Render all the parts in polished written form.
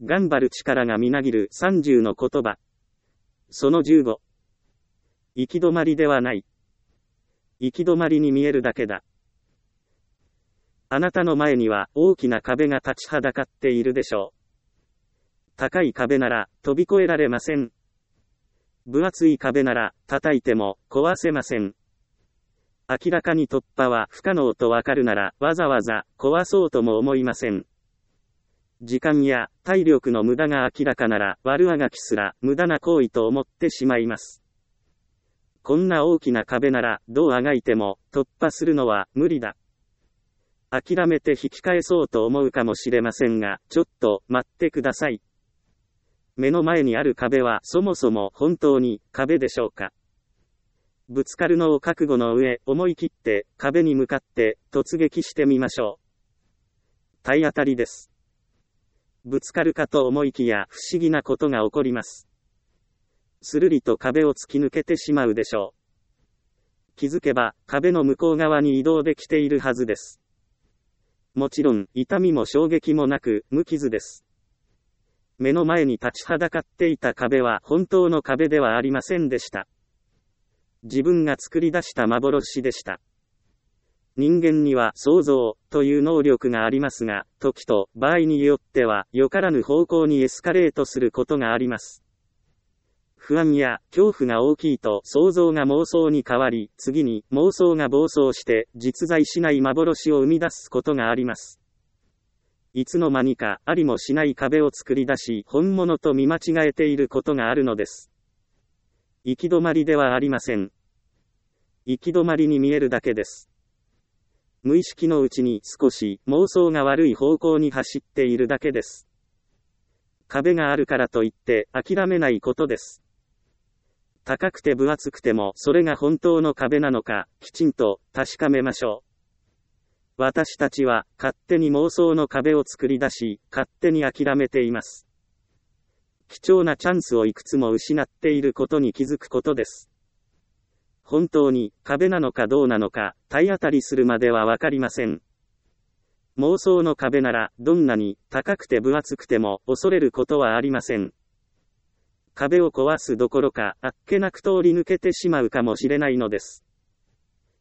頑張る力がみなぎる30の言葉。その15。行き止まりではない。行き止まりに見えるだけだ。あなたの前には大きな壁が立ちはだかっているでしょう。高い壁なら飛び越えられません。分厚い壁なら叩いても壊せません。明らかに突破は不可能とわかるならわざわざ壊そうとも思いません。時間や体力の無駄が明らかなら悪あがきすら無駄な行為と思ってしまいます。こんな大きな壁ならどうあがいても突破するのは無理だ。諦めて引き返そうと思うかもしれませんが、ちょっと待ってください。目の前にある壁はそもそも本当に壁でしょうか。ぶつかるのを覚悟の上、思い切って壁に向かって突撃してみましょう。体当たりです。ぶつかるかと思いきや不思議なことが起こります。するりと壁を突き抜けてしまうでしょう。気づけば壁の向こう側に移動できているはずです。もちろん痛みも衝撃もなく無傷です。目の前に立ちはだかっていた壁は本当の壁ではありませんでした。自分が作り出した幻でした。人間には想像という能力がありますが、時と場合によってはよからぬ方向にエスカレートすることがあります。不安や恐怖が大きいと想像が妄想に変わり、次に妄想が暴走して実在しない幻を生み出すことがあります。いつの間にかありもしない壁を作り出し、本物と見間違えていることがあるのです。行き止まりではありません。行き止まりに見えるだけです。無意識のうちに少し妄想が悪い方向に走っているだけです。壁があるからといって諦めないことです。高くて分厚くてもそれが本当の壁なのか、きちんと確かめましょう。私たちは勝手に妄想の壁を作り出し、勝手に諦めています。貴重なチャンスをいくつも失っていることに気づくことです。本当に壁なのかどうなのか、体当たりするまではわかりません。妄想の壁ならどんなに高くて分厚くても恐れることはありません。壁を壊すどころか、あっけなく通り抜けてしまうかもしれないのです。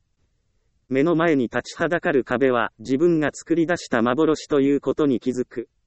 目の前に立ちはだかる壁は自分が作り出した幻ということに気づく。